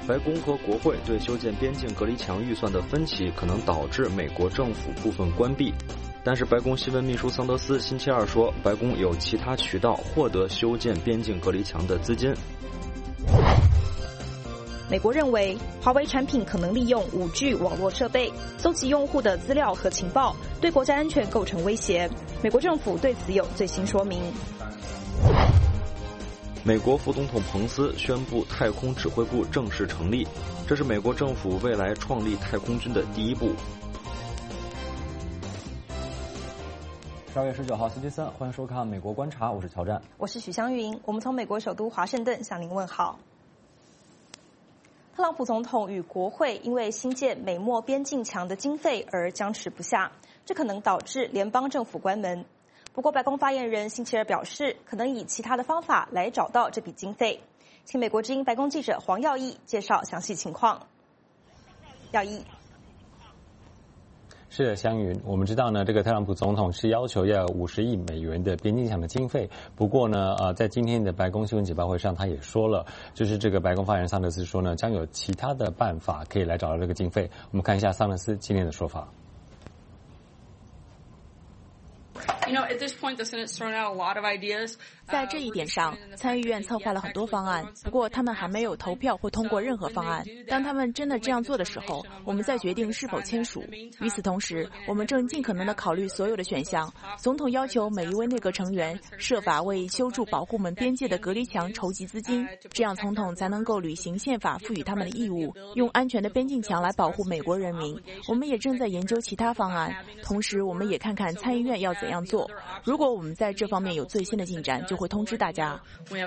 白宫和国会对修建边境隔离墙预算的分歧可能导致美国政府部分关闭。但是白宫新闻秘书桑德斯星期二说，白宫有其他渠道获得修建边境隔离墙的资金。 美国认为，华为产品可能利用5G 网络设备搜集用户的资料和情报，对国家安全构成威胁。美国政府对此有最新说明。 美国副总统彭斯宣布太空指挥部正式成立，这是美国政府未来创立太空军的第一步。 12月19号星期三，欢迎收看美国观察，我是乔战， 我是许湘云，我们从美国首都华盛顿向您问好。特朗普总统与国会因为新建美墨边境墙的经费而僵持不下，这可能导致联邦政府关门。不过，白宫发言人星期二表示，可能以其他的方法来找到这笔经费。请美国之音白宫记者黄耀义介绍详细情况。耀义。 是的，湘云，我们知道呢，这个特朗普总统是要求要有50亿美元的边境墙的经费。不过呢，在今天的白宫新闻简报会上，他也说了，就是这个白宫发言人桑德斯说呢，将有其他的办法可以来找到这个经费。我们看一下桑德斯今天的说法。 在这一点上，参议院策划了很多方案，不过他们还没有投票或通过任何方案。当他们真的这样做的时候，我们再决定是否签署。与此同时，我们正尽可能地考虑所有的选项。总统要求每一位内阁成员设法为修筑保护我们边界的隔离墙筹集资金，这样总统才能够履行宪法赋予他们的义务，用安全的边境墙来保护美国人民。我们也正在研究其他方案，同时我们也看看参议院要怎样做。如果我们在这方面有最新的进展，就会通知大家。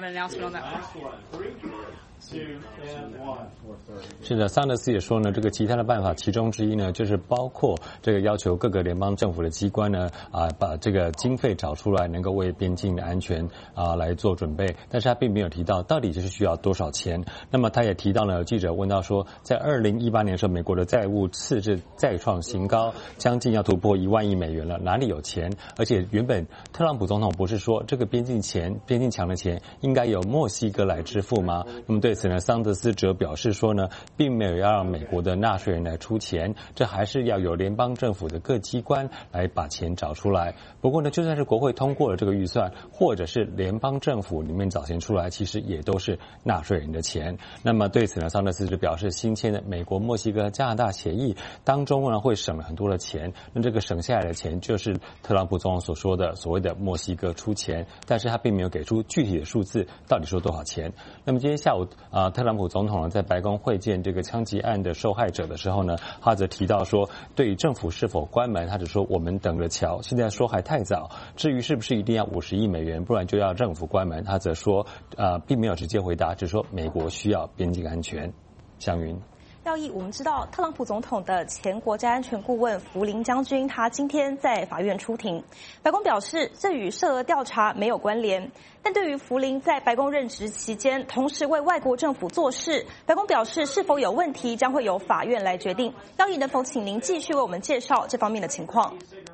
是的，桑德斯也说呢，这个其他的办法其中之一呢，就是包括这个要求各个联邦政府的机关呢，把这个经费找出来，能够为边境的安全来做准备。但是他并没有提到到底就是需要多少钱。那么他也提到呢，记者问到说，在2018年的时候，美国的债务赤字再创新高，将近要突破1万亿美元了，哪里有钱？而且原本特朗普总统不是说这个边境墙的钱应该由墨西哥来支付吗？那么对此呢，桑德斯则表示说呢，并没有要让美国的纳税人来出钱，这还是要有联邦政府的各机关来把钱找出来。不过呢，就算是国会通过了这个预算，或者是联邦政府里面找钱出来，其实也都是纳税人的钱。那么对此呢，桑德斯就表示，新签的美国、墨西哥、加拿大协议当中呢，会省了很多的钱。那这个省下来的钱，就是特朗普总统所说的所谓的墨西哥出钱，但是他并没有给出具体的数字，到底说多少钱。那么今天下午特朗普总统呢在白宫会见这个枪击案的受害者的时候呢，他则提到说，对于政府是否关门，他只说我们等着瞧，现在说还太早。至于是不是一定要50亿美元，不然就要政府关门，他则说并没有直接回答，只说美国需要边境安全。湘云。 耀义，我们知道特朗普总统的前国家安全顾问福林将军，他今天在法院出庭。白宫表示，这与涉俄调查没有关联。但对于福林在白宫任职期间同时为外国政府做事，白宫表示是否有问题将会由法院来决定。耀义，能否请您继续为我们介绍这方面的情况？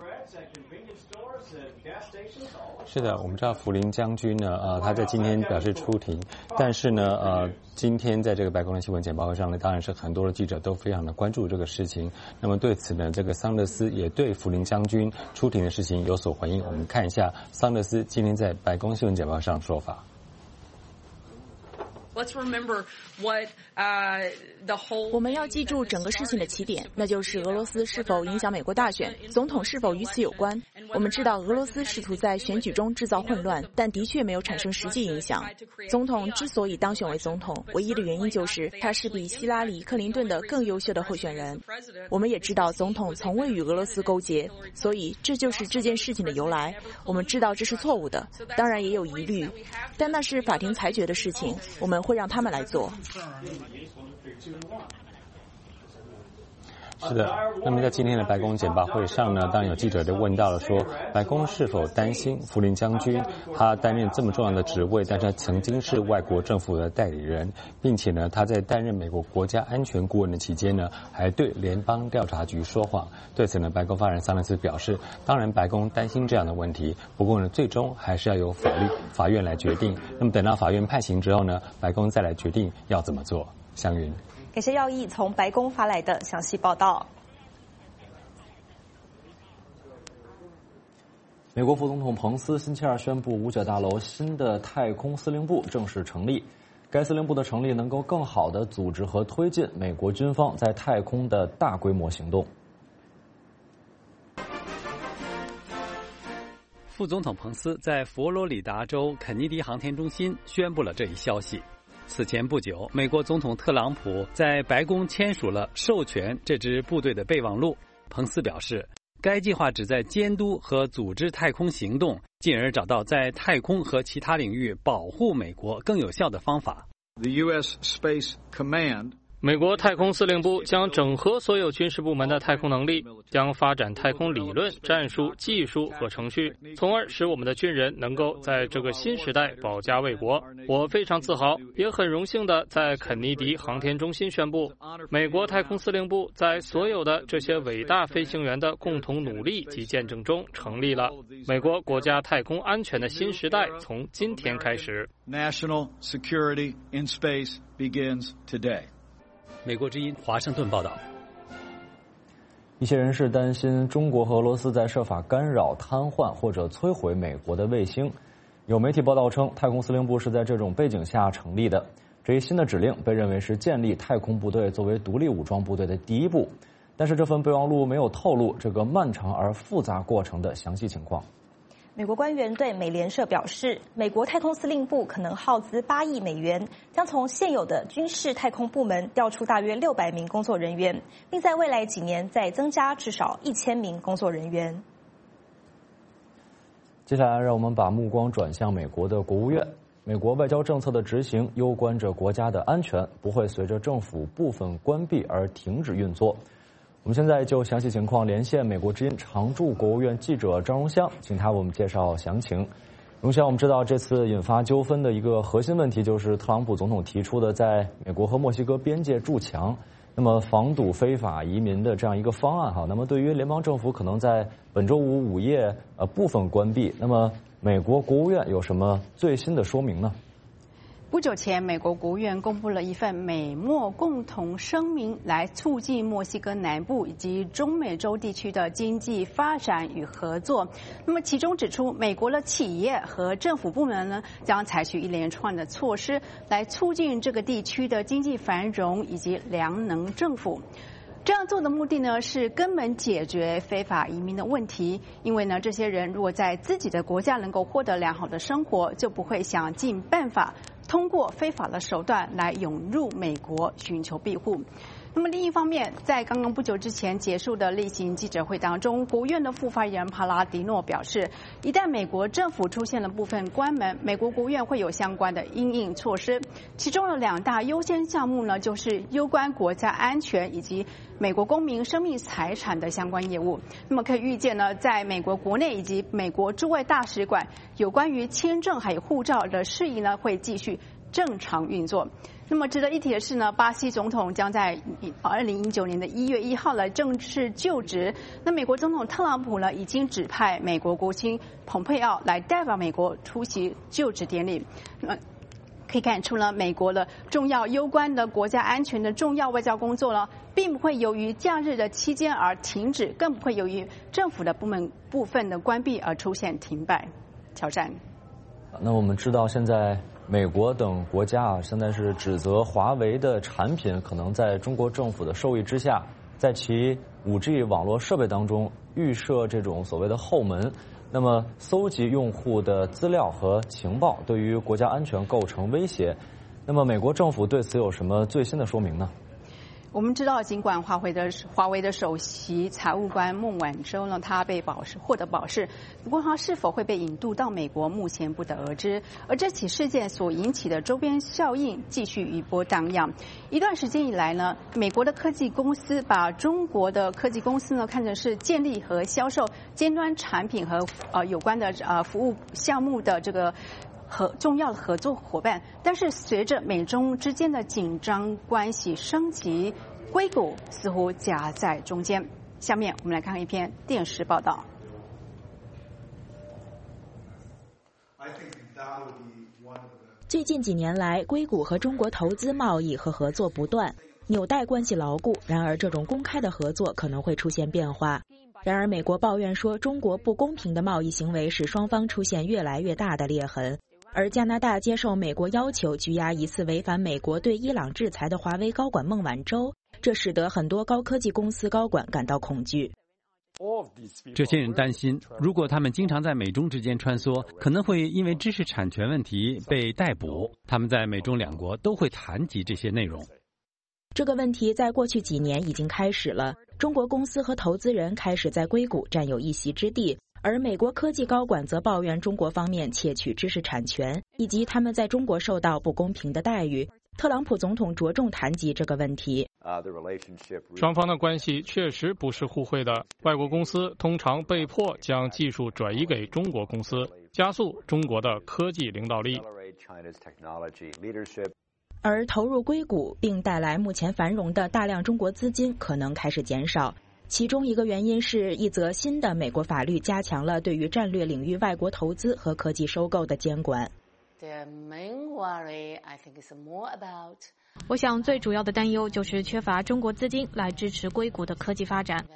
是的，我们知道福林将军呢，他在今天表示出庭，但是呢，今天在这个白宫的新闻简报会上呢，当然是很多的记者都非常的关注这个事情。那么对此呢，这个桑德斯也对福林将军出庭的事情有所回应。我们看一下桑德斯今天在白宫新闻简报上的说法。 我们要记住整个事情的起点，那就是俄罗斯是否影响美国大选，总统是否与此有关。我们知道俄罗斯试图在选举中制造混乱，但的确没有产生实际影响。总统之所以当选为总统，唯一的原因就是他是比希拉里·克林顿的更优秀的候选人。我们也知道总统从未与俄罗斯勾结，所以这就是这件事情的由来。我们知道这是错误的，当然也有疑虑，但那是法庭裁决的事情，我们会让他们来做。 是的，那么在今天的白宫简报会上呢，当然有记者就问到了说，白宫是否担心福林将军他担任这么重要的职位，但是他曾经是外国政府的代理人，并且呢他在担任美国国家安全顾问的期间呢，还对联邦调查局说谎。对此呢，白宫发言人桑德斯表示，当然白宫担心这样的问题，不过呢最终还是要由法院来决定。那么等到法院判刑之后呢，白宫再来决定要怎么做。 祥云， 感谢耀义从白宫发来的详细报道。 美国副总统彭斯星期二宣布，五角大楼新的太空司令部正式成立。该司令部的成立能够更好地组织和推进美国军方在太空的大规模行动。 副总统彭斯在佛罗里达州肯尼迪航天中心宣布了这一消息。此前不久，美国总统特朗普在白宫签署了授权这支部队的备忘录。彭斯表示，该计划旨在监督和组织太空行动，进而找到在太空和其他领域保护美国更有效的方法。 The U.S. Space Command 美国太空司令部将整合所有军事部门的太空能力，将发展太空理论、战术、技术和程序，从而使我们的军人能够在这个新时代保家卫国。我非常自豪，也很荣幸地在肯尼迪航天中心宣布，美国太空司令部在所有的这些伟大飞行员的共同努力及见证中成立了。美国国家太空安全的新时代从今天开始。 National security in space begins today. 美国之音华盛顿报道。 一些人士担心中国和俄罗斯在设法干扰、瘫痪或者摧毁美国的卫星。有媒体报道称，太空司令部是在这种背景下成立的。这一新的指令被认为是建立太空部队作为独立武装部队的第一步。但是这份备忘录没有透露这个漫长而复杂过程的详细情况。 美国官员对美联社表示，美国太空司令部可能耗资8亿美元，将从现有的军事太空部门调出大约600名工作人员，并在未来几年再增加至少1000名工作人员。 接下来，让我们把目光转向美国的国务院。美国外交政策的执行攸关着国家的安全，不会随着政府部分关闭而停止运作。我们现在就详细情况连线美国之音常驻国务院记者张荣香，请他为我们介绍详情。荣香，我们知道这次引发纠纷的一个核心问题就是特朗普总统提出的在美国和墨西哥边界筑墙，那么防堵非法移民的这样一个方案哈。那么对于联邦政府可能在本周五午夜部分关闭，那么美国国务院有什么最新的说明呢？ 不久前，美国国务院公布了一份美墨共同声明，来促进墨西哥南部以及中美洲地区的经济发展与合作。那么其中指出，美国的企业和政府部门呢，将采取一连串的措施，来促进这个地区的经济繁荣以及良能政府。这样做的目的呢，是根本解决非法移民的问题。因为呢，这些人如果在自己的国家能够获得良好的生活，就不会想尽办法通过非法的手段来涌入美国寻求庇护。那么另一方面，在刚刚不久之前结束的例行记者会当中，国务院的副发言人帕拉迪诺表示，一旦美国政府出现了部分关门，美国国务院会有相关的因应措施。其中的2大优先项目呢，就是攸关国家安全以及美国公民生命财产的相关业务。那么可以预见呢，在美国国内以及美国驻外大使馆有关于签证还有护照的事宜呢，会继续正常运作。那么值得一提的是呢，巴西总统将在2019年的1月1号来正式就职。那美国总统特朗普呢，已经指派美国国务卿蓬佩奥来代表美国出席就职典礼。可以看出呢，美国的重要攸关的国家安全的重要外交工作呢，并不会由于假日的期间而停止，更不会由于政府的部分的关闭而出现停摆。挑战。 那我们知道现在美国等国家现在是指责华为的产品可能在中国政府的授意之下，在其 5G 网络设备当中预设这种所谓的后门，那么搜集用户的资料和情报，对于国家安全构成威胁。那么美国政府对此有什么最新的说明呢？ 我们知道，尽管华为的首席财务官孟晚舟呢，他被获得保释，不过他是否会被引渡到美国，目前不得而知。而这起事件所引起的周边效应继续余波荡漾。一段时间以来呢，美国的科技公司把中国的科技公司呢看成是建立和销售尖端产品和有关的服务项目的这个重要的合作伙伴，但是随着美中之间的紧张关系升级，硅谷似乎夹在中间。下面我们来看一篇电视报道。 最近几年来，硅谷和中国投资贸易和合作不断，纽带关系牢固。然而，这种公开的合作可能会出现变化。然而，美国抱怨说，中国不公平的贸易行为使双方出现越来越大的裂痕。而加拿大接受美国要求拘押疑似违反美国对伊朗制裁的华为高管孟晚舟，这使得很多高科技公司高管感到恐惧。 这些人担心，如果他们经常在美中之间穿梭，可能会因为知识产权问题被逮捕。他们在美中两国都会谈及这些内容。 这个问题在过去几年已经开始了，中国公司和投资人开始在硅谷占有一席之地，而美国科技高管则抱怨中国方面窃取知识产权，以及他们在中国受到不公平的待遇。特朗普总统着重谈及这个问题。 双方的关系确实不是互惠的，外国公司通常被迫将技术转移给中国公司，加速中国的科技领导力。 而投入硅谷并带来目前繁荣的大量中国资金可能开始减少，其中一个原因是一则新的美国法律加强了对于战略领域外国投资和科技收购的监管。 我想最主要的担忧就是缺乏中国资金来支持硅谷的科技发展。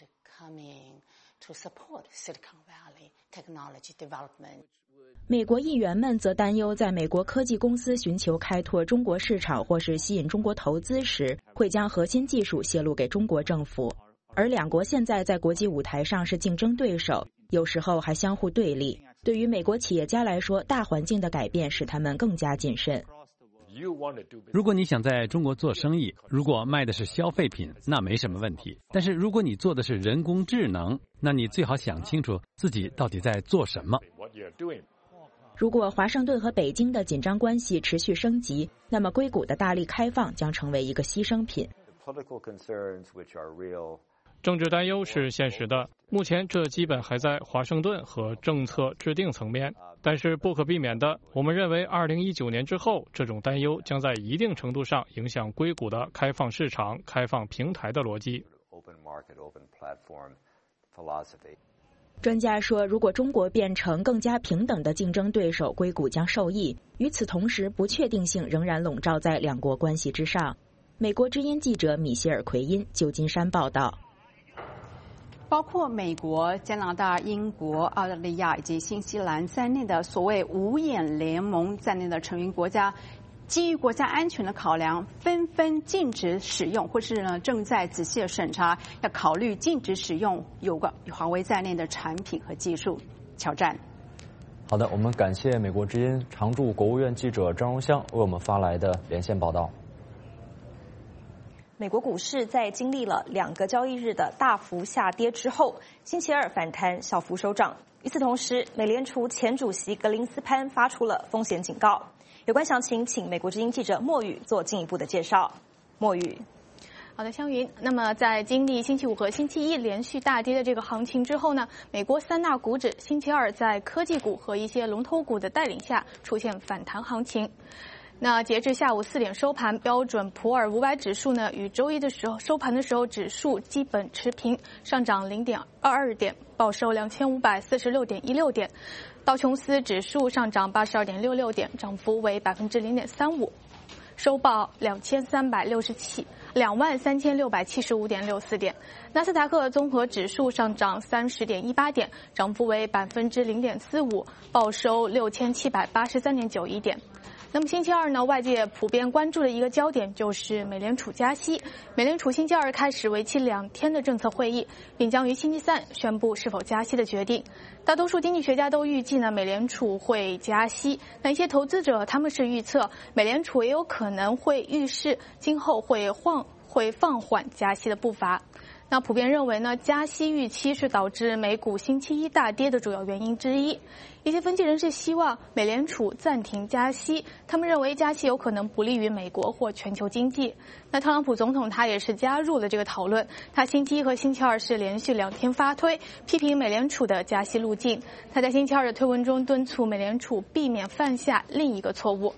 美国议员们则担忧，在美国科技公司寻求开拓中国市场或是吸引中国投资时，会将核心技术泄露给中国政府。而两国现在在国际舞台上是竞争对手，有时候还相互对立。对于美国企业家来说，大环境的改变使他们更加谨慎。 如果你想在中国做生意，如果卖的是消费品，那没什么问题。但是如果你做的是人工智能，那你最好想清楚自己到底在做什么。 如果华盛顿和北京的紧张关系持续升级，那么硅谷的大力开放将成为一个牺牲品。 政治担忧是现实的，目前这基本还在华盛顿和政策制定层面。但是不可避免的，我们认为2019年之后，这种担忧将在一定程度上影响硅谷的开放市场、开放平台的逻辑。 专家说，如果中国变成更加平等的竞争对手，硅谷将受益。与此同时，不确定性仍然笼罩在两国关系之上。美国之音记者米歇尔·奎因，旧金山报道。 包括美国、加拿大、英国、澳大利亚以及新西兰在内的所谓五眼联盟在内的成员国家，基于国家安全的考量，纷纷禁止使用，或是呢正在仔细的审查，要考虑禁止使用有华为在内的产品和技术。乔战。 好的，我们感谢美国之音常驻国务院记者张荣香为我们发来的连线报道。 美国股市在经历了2个交易日的大幅下跌之后，星期二反弹小幅收涨。与此同时，美联储前主席格林斯潘发出了风险警告。有关详情，请美国之音记者莫宇做进一步的介绍。莫宇。 好的，湘云。那么在经历星期五和星期一连续大跌的这个行情之后呢，美国3大股指星期二在科技股和一些龙头股的带领下出现反弹行情。那截至下午4点收盘，标准普尔500指数呢与周一的时候收盘的时候指数基本持平，上涨 0.22 点，报收 2546.16 点。道琼斯指数上涨 82.66 点，涨幅为 0.35%， 收报23,675.64 点。纳斯达克综合指数上涨 30.18 点，涨幅为 0.45%， 报收 6783.91 点。那么星期二呢，外界普遍关注的一个焦点就是美联储加息。美联储星期二开始为期2天的政策会议，并将于星期三宣布是否加息的决定。大多数经济学家都预计呢，美联储会加息。那一些投资者他们是预测，美联储也有可能会预示今后会放缓加息的步伐。那普遍认为呢，加息预期是导致美股星期一大跌的主要原因之一。一些分析人士希望美联储暂停加息，他们认为加息有可能不利于美国或全球经济。那特朗普总统他也是加入了这个讨论，他星期一和星期二是连续2天发推，批评美联储的加息路径。他在星期二的推文中敦促美联储避免犯下另一个错误。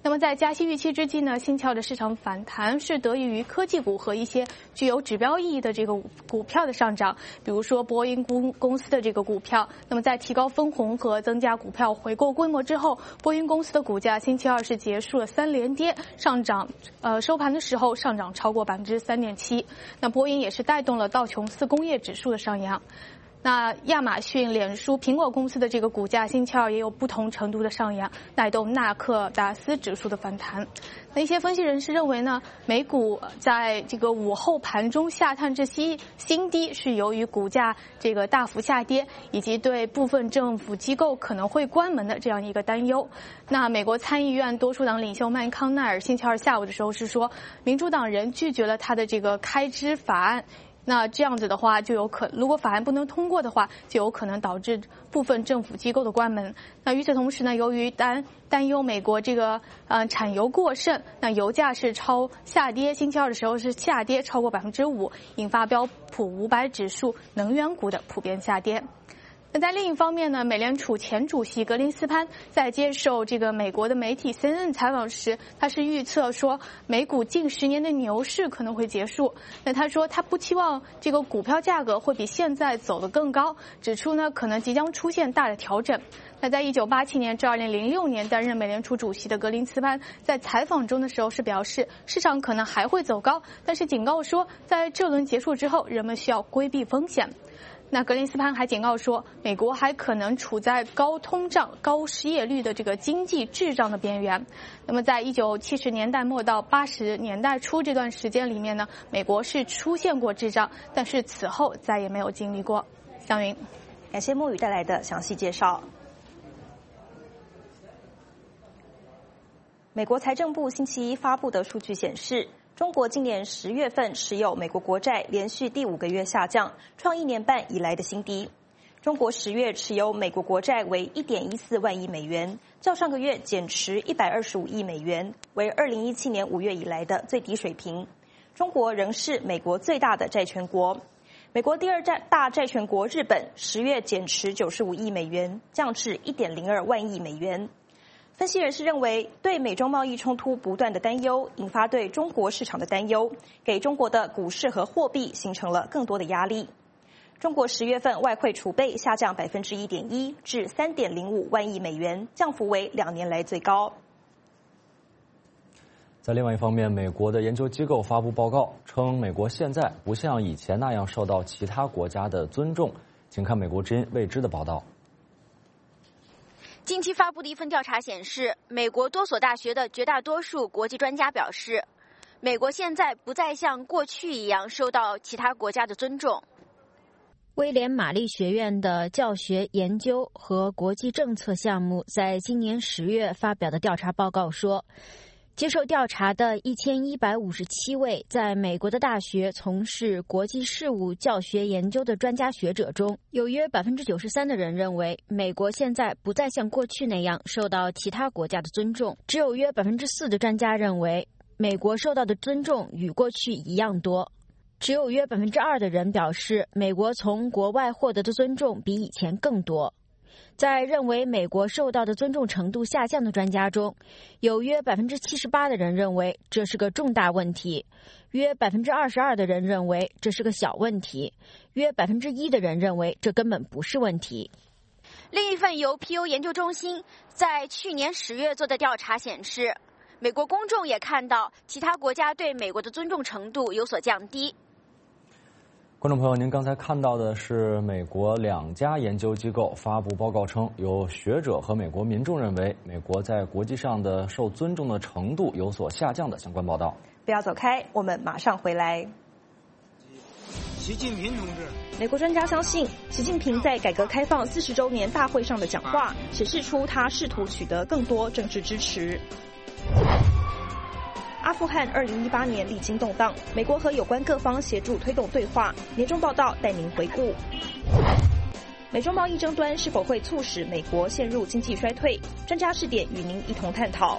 那么在加息预期之际呢，新桥的市场反弹是得益于科技股和一些具有指标意义的这个股票的上涨，比如说波音公司的这个股票。那么在提高分红和增加股票回购规模之后，波音公司的股价星期二是结束了3连跌，上涨收盘的时候上涨超过3.7%。那波音也是带动了道琼斯工业指数的上扬。那亚马逊、脸书、苹果公司的这个股价星期二也有不同程度的上扬，带动纳克达斯指数的反弹。那一些分析人士认为呢，美股在这个午后盘中下探至新低，是由于股价这个大幅下跌，以及对部分政府机构可能会关门的这样一个担忧。那美国参议院多数党领袖麦康奈尔星期二下午的时候是说，民主党人拒绝了他的这个开支法案。那这样子的话，如果法案不能通过的话，就有可能导致部分政府机构的关门。那与此同时呢，由于担忧美国这个产油过剩，那油价是下跌，星期二的时候是下跌超过5%，引发标普500指数能源股的普遍下跌。那在另一方面呢，美联储前主席格林斯潘在接受这个美国的媒体 CNN 采访时，他是预测说美股近10年的牛市可能会结束。那他说他不期望这个股票价格会比现在走得更高，指出呢可能即将出现大的调整。那在1987年至2006年担任美联储主席的格林斯潘在采访中的时候是表示，市场可能还会走高，但是警告说在这轮结束之后，人们需要规避风险。那格林斯潘还警告说，美国还可能处在高通胀、高失业率的这个经济滞胀的边缘。那么在1970年代末到80年代初这段时间里面呢，美国是出现过滞胀，但是此后再也没有经历过。湘云， 感谢墨雨带来的详细介绍。美国财政部星期一发布的数据显示，中国今年10月份持有美国国债连续第5个月下降，创1年半以来的新低。中国10月持有美国国债为1.14万亿美元，较上个月减持125亿美元，为2017年5月以来的最低水平。中国仍是美国最大的债权国。美国第2大债权国日本10月减持95亿美元，降至1.02万亿美元。分析人士认为，对美中贸易冲突不断的担忧，引发对中国市场的担忧，给中国的股市和货币形成了更多的压力。中国10月份外汇储备下降1.1%至3.05万亿美元，降幅为2年来最高。 在另外一方面，美国的研究机构发布报告称，美国现在不像以前那样受到其他国家的尊重。请看美国之音未知的报道。 近期发布的一份调查显示，美国多所大学的绝大多数国际专家表示，美国现在不再像过去一样受到其他国家的尊重。 威廉玛丽学院的教学研究和国际政策项目在今年10月发表的调查报告说，接受调查的1157位在美国的大学从事国际事务教学研究的专家学者中，有约93%的人认为美国现在不再像过去那样受到其他国家的尊重，只有约4%的专家认为美国受到的尊重与过去一样多，只有约2%的人表示美国从国外获得的尊重比以前更多。在认为美国受到的尊重程度下降的专家中，有约78%的人认为这是个重大问题，约22%的人认为这是个小问题，约1%的人认为这根本不是问题。 另一份由 Pew 研究中心在去年10月做的调查显示，美国公众也看到其他国家对美国的尊重程度有所降低。 观众朋友，您刚才看到的是美国2家研究机构发布报告称，有学者和美国民众认为美国在国际上的受尊重的程度有所下降的相关报道。 不要走开，我们马上回来。 习近平同志， 美国专家相信，习近平在改革开放40周年大会上的讲话，显示出他试图取得更多政治支持。阿富汗2018年历经动荡，美国和有关各方协助推动对话。年终报道带您回顾。美中贸易争端是否会促使美国陷入经济衰退？专家视点与您一同探讨。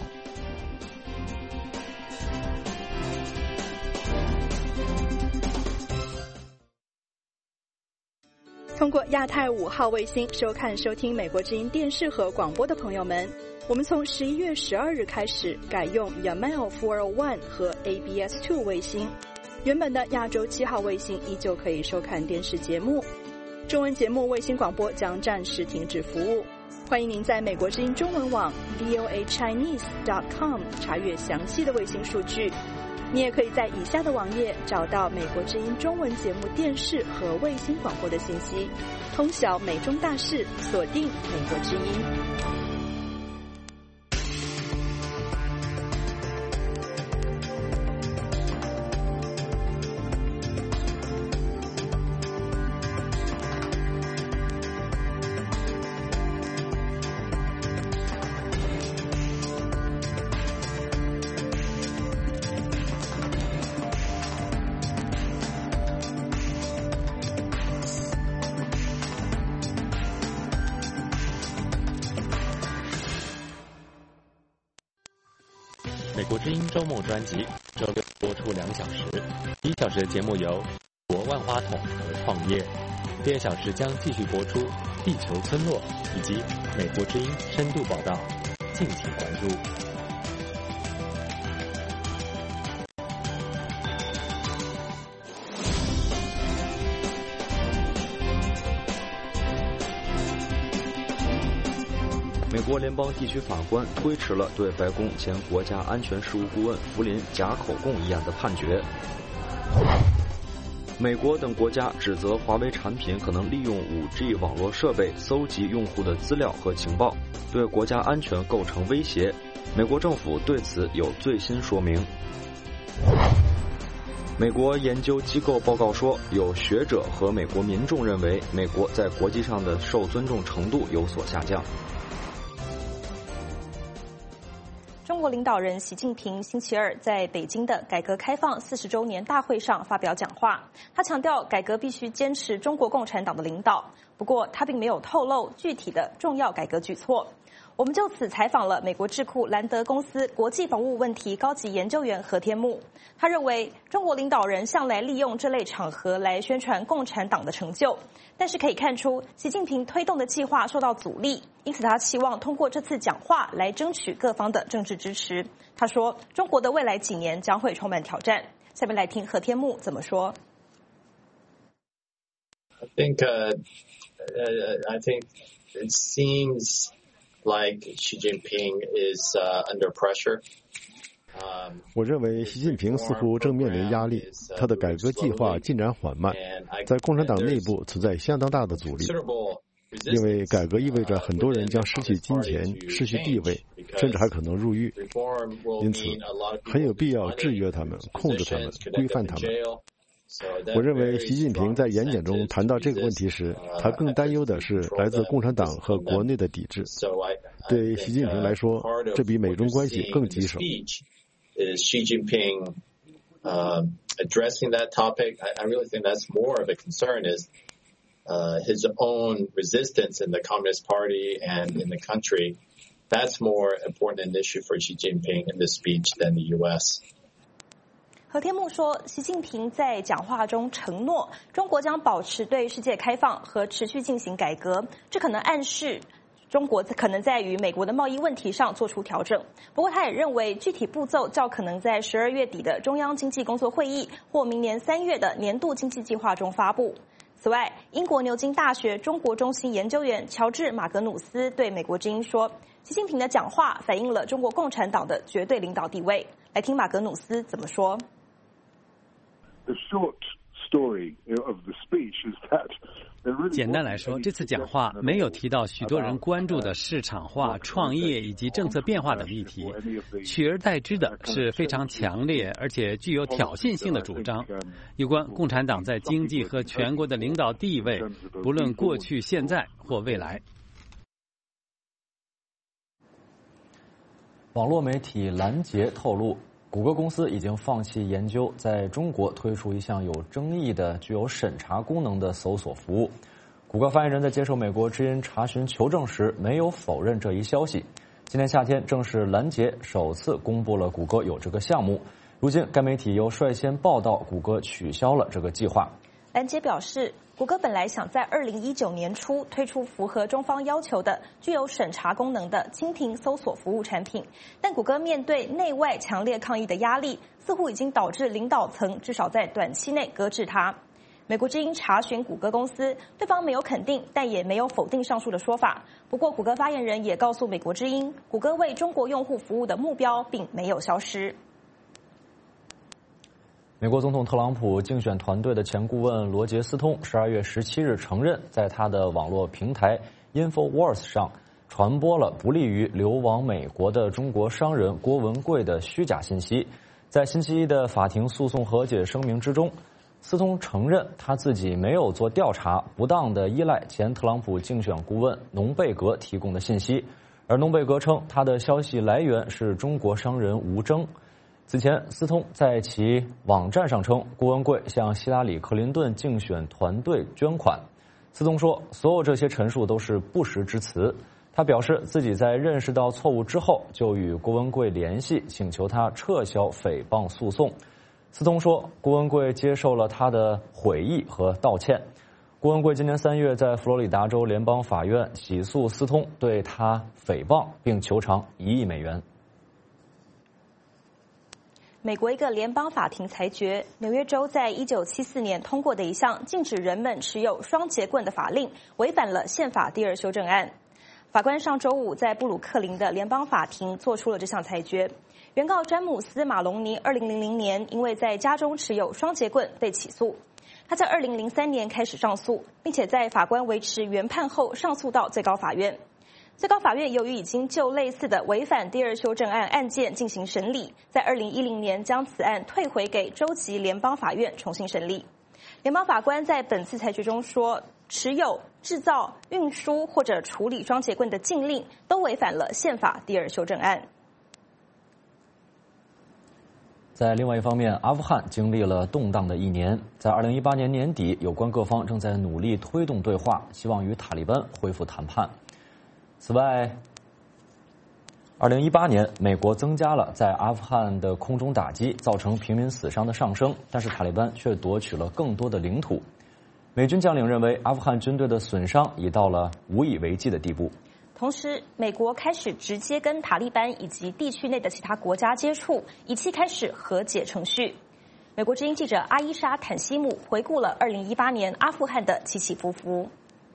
通过亚太5号卫星收看收听美国之音电视和广播的朋友们， 我们从11月12日开始改用 Yamal 401和 ABS2 卫星，原本的亚洲7号卫星依旧可以收看电视节目。中文节目卫星广播将暂时停止服务。欢迎您在美国之音中文网 voachinese.com 查阅详细的卫星数据。你也可以在以下的网页找到美国之音中文节目电视和卫星广播的信息。通晓美中大事，锁定美国之音。 美国之音周末专辑周六播出2小时，1小时的节目由国万花筒和创业，第2小时将继续播出地球村落以及美国之音深度报道，敬请关注。 美国联邦地区法官推迟了对白宫前国家安全事务顾问弗林假口供一案的判决。美国等国家指责华为产品可能利用 5G 网络设备搜集用户的资料和情报，对国家安全构成威胁。美国政府对此有最新说明。美国研究机构报告说，有学者和美国民众认为，美国在国际上的受尊重程度有所下降。 中国领导人习近平星期二在北京的改革开放40周年大会上发表讲话，他强调改革必须坚持中国共产党的领导，不过他并没有透露具体的重要改革举措。我们就此采访了美国智库兰德公司国际防务问题高级研究员何天木。他认为中国领导人向来利用这类场合来宣传共产党的成就，但是可以看出习近平推动的计划受到阻力，因此他期望通过这次讲话来争取各方的政治支持。他说中国的未来几年将会充满挑战。下面来听何天木怎么说。 I think it seems like Xi Jinping is under pressure. 我认为习近平似乎正面临压力，他的改革计划进展缓慢，在共产党内部存在相当大的阻力，因为改革意味着很多人将失去金钱、失去地位，甚至还可能入狱，因此很有必要制约他们、控制他们、规范他们。我认为习近平在演讲中谈到这个问题时，他更担忧的是来自共产党和国内的抵制。对习近平来说，这比美中关系更棘手。 Is Xi Jinping addressing that topic? I really think that's more of a concern is his own resistance in the Communist Party and in the country. That's more important an issue for Xi Jinping in this speech than the U.S. 何天木说，习近平在讲话中承诺，中国将保持对世界开放和持续进行改革，这可能暗示中国可能在与美国的贸易问题上做出调整。不过他也认为具体步骤较可能在12月底的中央经济工作会议或明年3月的年度经济计划中发布。此外，英国牛津大学中国中心研究员乔治·马格努斯对美国之音说，习近平的讲话反映了中国共产党的绝对领导地位。来听马格努斯怎么说。 简单来说，这次讲话没有提到许多人关注的市场化、创业以及政策变化等议题，取而代之的是非常强烈而且具有挑衅性的主张，有关共产党在经济和全国的领导地位，不论过去、现在或未来。 网络媒体拦截透露，谷歌公司已经放弃研究在中国推出一项有争议的、具有审查功能的搜索服务。谷歌发言人在接受美国之音查询求证时没有否认这一消息。今年夏天，正是拦截首次公布了谷歌有这个项目。如今，该媒体又率先报道谷歌取消了这个计划。 兰杰表示，谷歌本来想在2019年初推出符合中方要求的、具有审查功能的蜻蜓搜索服务产品，但谷歌面对内外强烈抗议的压力，似乎已经导致领导层至少在短期内搁置它。美国之音查询谷歌公司，对方没有肯定，但也没有否定上述的说法。不过，谷歌发言人也告诉美国之音，谷歌为中国用户服务的目标并没有消失。 美国总统特朗普竞选团队的前顾问罗杰斯通12月17日承认，在他的网络平台 InfoWars 上传播了不利于流亡美国的中国商人郭文贵的虚假信息。在星期一的法庭诉讼和解声明之中，斯通承认他自己没有做调查，不当地依赖前特朗普竞选顾问农贝格提供的信息，而农贝格称他的消息来源是中国商人吴征。此前，斯通在其网站上称，郭文贵向希拉里·克林顿竞选团队捐款。斯通说，所有这些陈述都是不实之词。他表示，自己在认识到错误之后，就与郭文贵联系，请求他撤销诽谤诉讼。斯通说，郭文贵接受了他的悔意和道歉。郭文贵今年3月在佛罗里达州联邦法院起诉斯通对他诽谤，并求偿1亿美元。 美国一个联邦法庭裁决，纽约州在1974年通过的一项禁止人们持有双节棍的法令，违反了宪法第2修正案。法官上周五在布鲁克林的联邦法庭做出了这项裁决。原告詹姆斯·马龙尼2000年因为在家中持有双节棍被起诉，他在2003年开始上诉，并且在法官维持原判后上诉到最高法院。最高法院由于已经就类似的违反第2修正案案件进行审理，在2010年将此案退回给州级联邦法院重新审理。联邦法官在本次裁决中说，持有、制造、运输或者处理双节棍的禁令都违反了宪法第2修正案。 在另外一方面，阿富汗经历了动荡的一年。在2018年年底，有关各方正在努力推动对话，希望与塔利班恢复谈判。此外，2018年，美国增加了在阿富汗的空中打击，造成平民死伤的上升，但是塔利班却夺取了更多的领土。美军将领认为，阿富汗军队的损伤已到了无以为继的地步。 同时，美国开始直接跟塔利班以及地区内的其他国家接触，以期开始和解程序。美国之音记者阿伊莎·坦西姆回顾了2018年阿富汗的起起伏伏。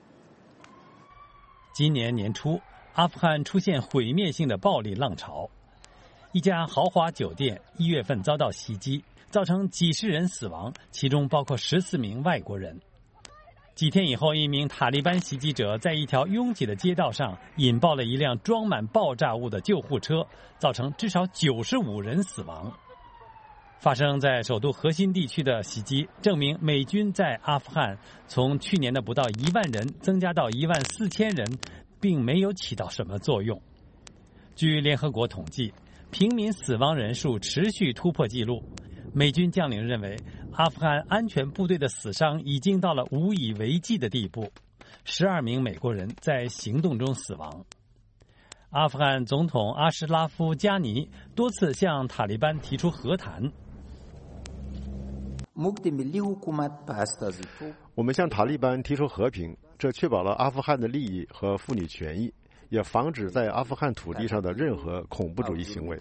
今年年初，阿富汗出现毁灭性的暴力浪潮。一家豪华酒店1月份遭到袭击，造成几十人死亡，其中包括14名外国人。几天以后，一名塔利班袭击者在一条拥挤的街道上引爆了一辆装满爆炸物的救护车，造成至少95人死亡。发生在首都核心地区的袭击，证明美军在阿富汗从去年的不到1万人增加到14000人，并没有起到什么作用。据联合国统计，平民死亡人数持续突破纪录。美军将领认为，阿富汗安全部队的死伤已经到了无以为继的地步，12名美国人在行动中死亡。阿富汗总统阿什拉夫·加尼多次向塔利班提出和谈。 我们向塔利班提出和平，这确保了阿富汗的利益和妇女权益，也防止在阿富汗土地上的任何恐怖主义行为。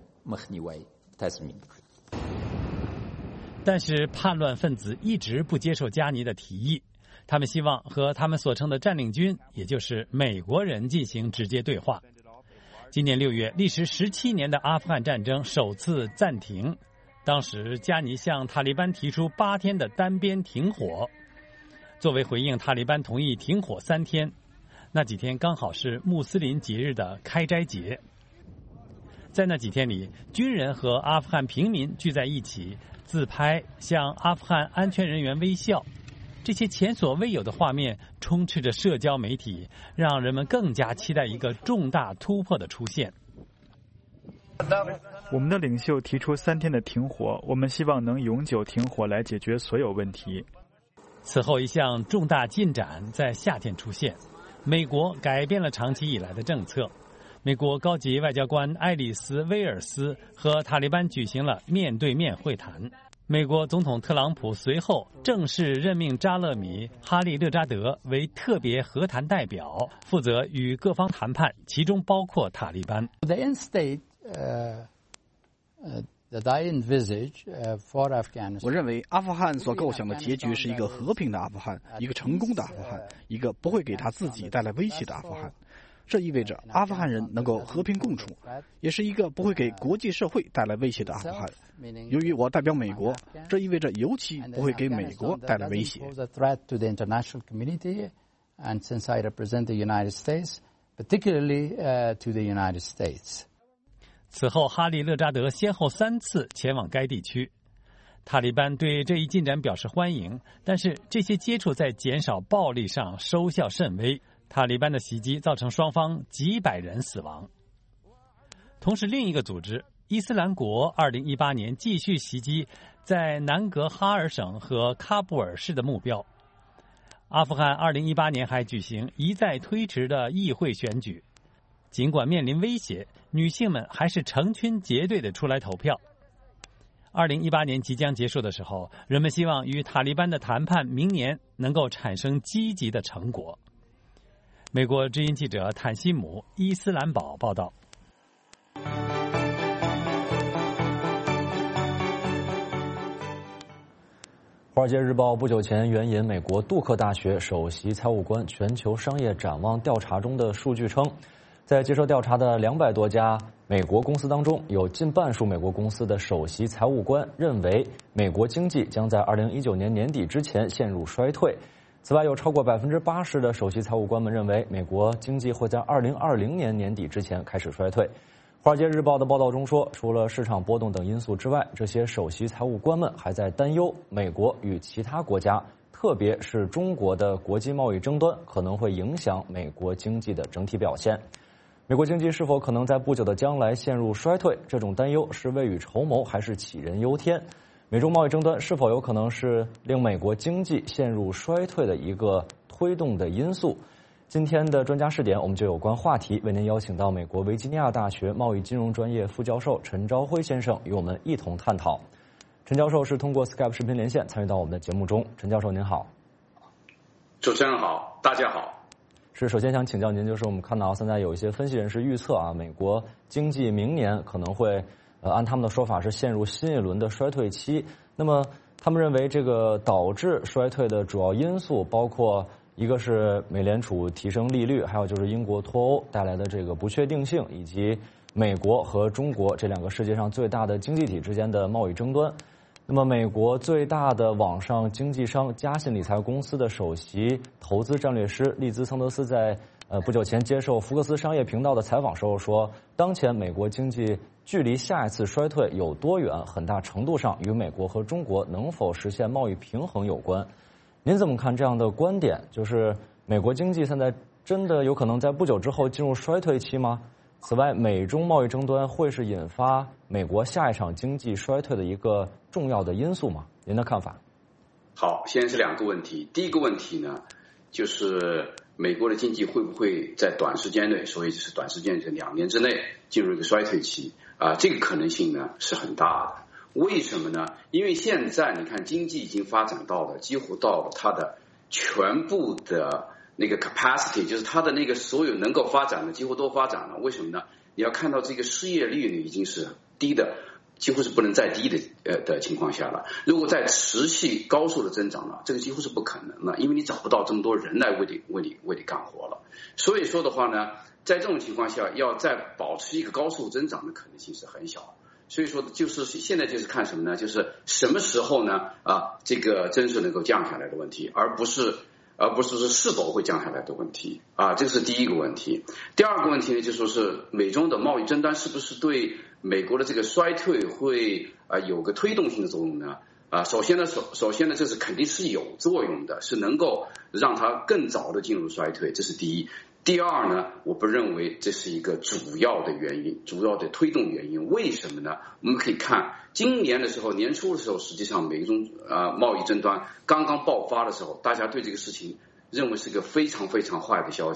但是叛乱分子一直不接受加尼的提议，他们希望和他们所称的占领军，也就是美国人进行直接对话。今年6月，历时17年的阿富汗战争首次暂停。当时加尼向塔利班提出8天的单边停火，作为回应，塔利班同意停火3天。那几天刚好是穆斯林节日的开斋节。在那几天里，军人和阿富汗平民聚在一起自拍，向阿富汗安全人员微笑。这些前所未有的画面充斥着社交媒体，让人们更加期待一个重大突破的出现。 我们的领袖提出3天的停火，我们希望能永久停火来解决所有问题。 此后一项重大进展在夏天出现，美国改变了长期以来的政策。美国高级外交官爱丽丝·威尔斯和塔利班举行了面对面会谈。 美国总统特朗普随后正式任命扎勒米·哈利勒扎德为特别和谈代表，负责与各方谈判，其中包括塔利班。 我认为阿富汗所构想的结局是一个和平的阿富汗，一个成功的阿富汗，一个不会给他自己带来威胁的阿富汗。这意味着阿富汗人能够和平共处，也是一个不会给国际社会带来威胁的阿富汗。由于我代表美国，这意味着尤其不会给美国带来威胁。 此后，哈利勒扎德先后3次前往该地区。塔利班对这一进展表示欢迎，但是这些接触在减少暴力上收效甚微。塔利班的袭击造成双方几百人死亡。同时，另一个组织伊斯兰国2018年继续袭击在南格哈尔省和喀布尔市的目标。阿富汗2018年还举行一再推迟的议会选举，尽管面临威胁，女性们还是成群结队的出来投票。2018年即将结束的时候，人们希望与塔利班的谈判明年能够产生积极的成果。美国之音记者坦西姆伊斯兰堡报道。 华尔街日报不久前援引美国杜克大学首席财务官全球商业展望调查中的数据称，在接受调查的200多家美国公司当中，有近半数美国公司的首席财务官认为美国经济将在2019年年底之前陷入衰退。此外，有超过80%的首席财务官们认为美国经济会在2020年年底之前开始衰退。华尔街日报的报道中说，除了市场波动等因素之外，这些首席财务官们还在担忧美国与其他国家，特别是中国的国际贸易争端可能会影响美国经济的整体表现。美国经济是否可能在不久的将来陷入衰退，这种担忧是未雨绸缪还是杞人忧天？美中贸易争端是否有可能是令美国经济陷入衰退的一个推动的因素？今天的专家视点，我们就有关话题为您邀请到美国维吉尼亚大学贸易金融专业副教授陈朝晖先生与我们一同探讨。陈教授是通过 Skype 视频连线参与到我们的节目中。陈教授您好。 主持人好，大家好。 首先想请教您，就是我们看到现在有一些分析人士预测啊，美国经济明年可能会按他们的说法是陷入新一轮的衰退期。那么他们认为这个导致衰退的主要因素包括一个是美联储提升利率，还有就是英国脱欧带来的这个不确定性，以及美国和中国这2个世界上最大的经济体之间的贸易争端。那么美国最大的网上经纪商嘉信理财公司的首席投资战略师利兹桑德斯在不久前接受福克斯商业频道的采访时候说，当前美国经济距离下一次衰退有多远，很大程度上与美国和中国能否实现贸易平衡有关。您怎么看这样的观点？就是美国经济现在真的有可能在不久之后进入衰退期吗？此外，美中贸易争端会是引发美国下一场经济衰退的一个重要的因素吗？您的看法？ 好，先是2个问题。第一个问题呢，就是美国的经济会不会在短时间内，所以就是短时间2年之内进入一个衰退期这个可能性呢是很大的。为什么呢？因为现在你看经济已经发展到了几乎到了它的全部的那个 capacity， 就是它的那个所有能够发展的几乎都发展了。为什么呢？你要看到这个失业率呢已经是低的，几乎是不能再低的情况下了。如果再持续高速的增长了，这个几乎是不可能了，因为你找不到这么多人来为你干活了。所以说的话呢，在这种情况下，要再保持一个高速增长的可能性是很小。所以说就是现在就是看什么呢？就是什么时候呢这个增速能够降下来的问题，而不是是否会降下来的问题这是第一个问题。第二个问题呢，就说是美中的贸易争端是不是对美国的这个衰退会有个推动性的作用呢？首先呢，这是肯定是有作用的，是能够让它更早的进入衰退，这是第一。第二呢，我不认为这是一个主要的原因，主要的推动原因。为什么呢？我们可以看今年的时候，年初的时候，实际上美中贸易争端刚刚爆发的时候，大家对这个事情认为是个非常非常坏的消息，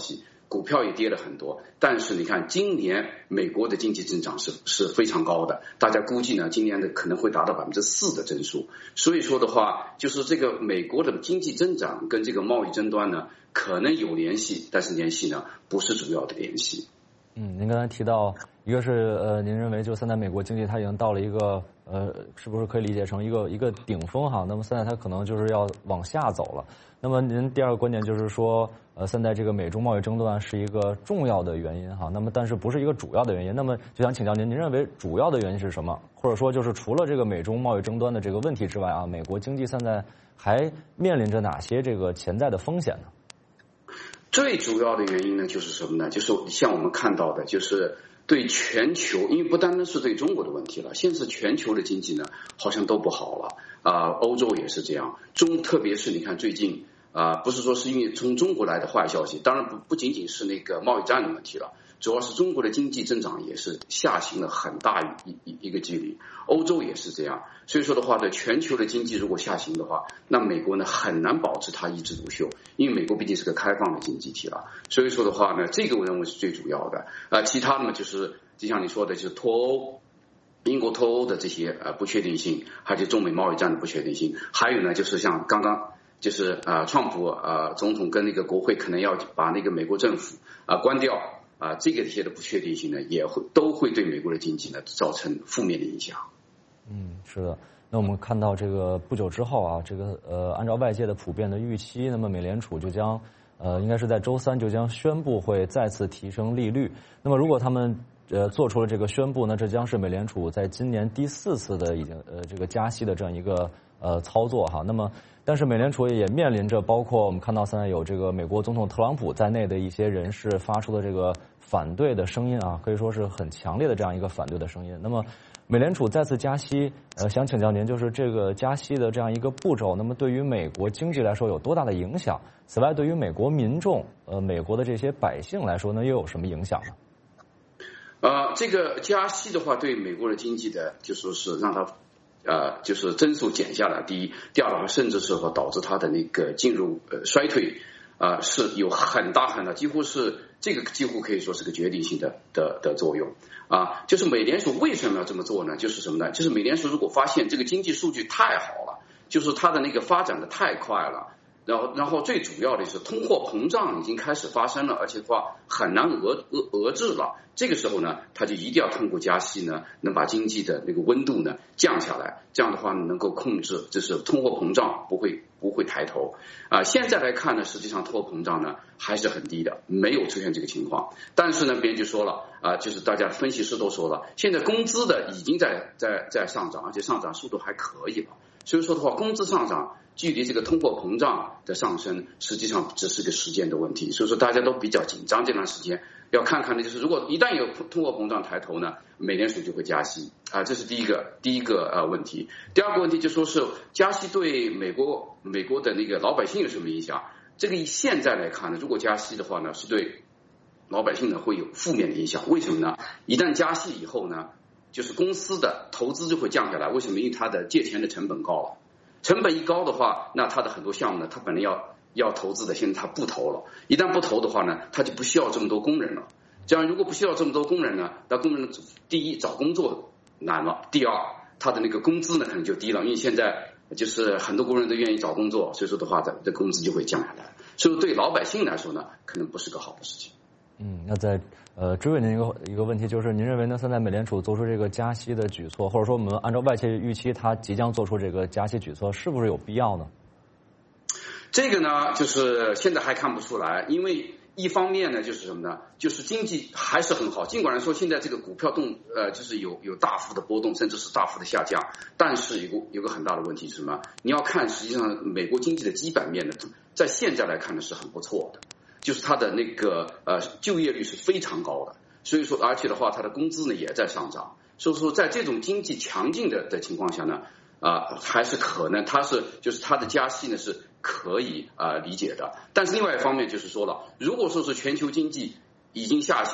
股票也跌了很多，但是你看今年美国的经济增长是非常高的，大家估计呢今年的可能会达到4%的增速。所以说的话，就是这个美国的经济增长跟这个贸易争端呢可能有联系，但是联系呢不是主要的联系。 您刚才提到一个是您认为就现在美国经济它已经到了一个是不是可以理解成一个顶峰哈？那么现在它可能就是要往下走了。那么您第二个观点就是说现在这个美中贸易争端是一个重要的原因哈，那么但是不是一个主要的原因。那么就想请教您认为主要的原因是什么？或者说就是除了这个美中贸易争端的这个问题之外啊，美国经济现在还面临着哪些这个潜在的风险呢？ 最主要的原因呢，就是什么呢？就是像我们看到的，就是对全球，因为不单单是对中国的问题了，现在全球的经济呢，好像都不好了欧洲也是这样，特别是你看最近不是说是因为从中国来的坏消息，当然不仅仅是那个贸易战的问题了，主要是中国的经济增长也是下行了很大一个距离，欧洲也是这样。所以说的话呢，全球的经济如果下行的话，那美国呢很难保持它一枝独秀，因为美国毕竟是个开放的经济体了。所以说的话呢，这个我认为是最主要的。其他的呢就是就像你说的，就是脱欧。英国脱欧的这些不确定性，还有中美贸易战的不确定性，还有呢就是像刚刚就是川普总统跟那个国会可能要把那个美国政府关掉这个些的不确定性呢，都会对美国的经济呢造成负面的影响。 是的。那我们看到这个不久之后啊，这个按照外界的普遍的预期，那么美联储就将应该是在周三就将宣布会再次提升利率。那么如果他们做出了这个宣布呢，这将是美联储在今年第4次的已经这个加息的这样一个操作哈。那么但是美联储也面临着包括我们看到现在有这个美国总统特朗普在内的一些人士发出的这个反对的声音啊，可以说是很强烈的这样一个反对的声音。那么美联储再次加息想请教您，就是这个加息的这样一个步骤，那么对于美国经济来说有多大的影响？此外对于美国民众美国的这些百姓来说呢，又有什么影响呢？ 这个加息的话，对美国的经济的就说是让它就是增速减下来。第一，第二的话，甚至是导致它的那个进入衰退是有很大很大，几乎可以说是个决定性的作用就是美联储为什么要这么做呢？就是什么呢？就是美联储如果发现这个经济数据太好了，就是它的那个发展的太快了。然后最主要的是通货膨胀已经开始发生了，而且的话很难遏制了。这个时候呢，他就一定要通过加息呢，能把经济的那个温度呢降下来。这样的话能够控制，就是通货膨胀不会抬头现在来看呢，实际上通货膨胀呢还是很低的，没有出现这个情况。但是呢，别人就说了就是大家分析师都说了，现在工资的已经在上涨，而且上涨速度还可以了。所以说的话，工资上涨距离这个通货膨胀的上升实际上只是个时间的问题，所以说大家都比较紧张。这段时间要看看的就是，如果一旦有通货膨胀抬头呢，美联储就会加息这是第一个问题。第二个问题就说是加息对美国的那个老百姓有什么影响？这个现在来看呢，如果加息的话呢，是对老百姓呢会有负面的影响。为什么呢？一旦加息以后呢，就是公司的投资就会降下来。为什么？因为它的借钱的成本高了，成本一高的话，那它的很多项目呢，它本来要投资的，现在它不投了。一旦不投的话呢，它就不需要这么多工人了。这样如果不需要这么多工人呢，那工人第一找工作难了，第二他的那个工资呢可能就低了，因为现在就是很多工人都愿意找工作，所以说的话这工资就会降下来。所以对老百姓来说呢，可能不是个好的事情。 那在追问您一个问题，就是您认为呢，现在美联储做出这个加息的举措，或者说我们按照外界预期，它即将做出这个加息举措，是不是有必要呢？ 这个呢，就是现在还看不出来，因为一方面呢，就是什么呢？就是经济还是很好，尽管来说现在这个股票就是有大幅的波动，甚至是大幅的下降，但是有个很大的问题是什么？你要看实际上美国经济的基本面呢，在现在来看呢是很不错的。就是它的那个就业率是非常高的，所以说而且的话它的工资呢也在上涨，所以说在这种经济强劲的情况下呢还是可能就是它的加息呢是可以理解的。但是另外一方面就是说了，如果说是全球经济已经下行了，